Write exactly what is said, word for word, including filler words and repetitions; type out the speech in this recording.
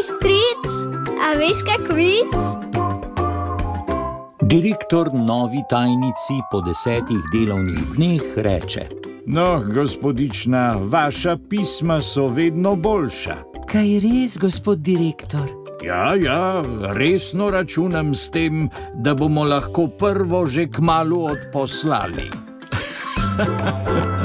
Hej, stric, a veš kak vic? Direktor novi tajnici po desetih delovnih dneh reče: No, gospodična, vaša pisma so vedno boljša. Kaj res, gospod direktor? Ja, ja, resno računam s tem, da bomo lahko prvo že kmalu odposlali.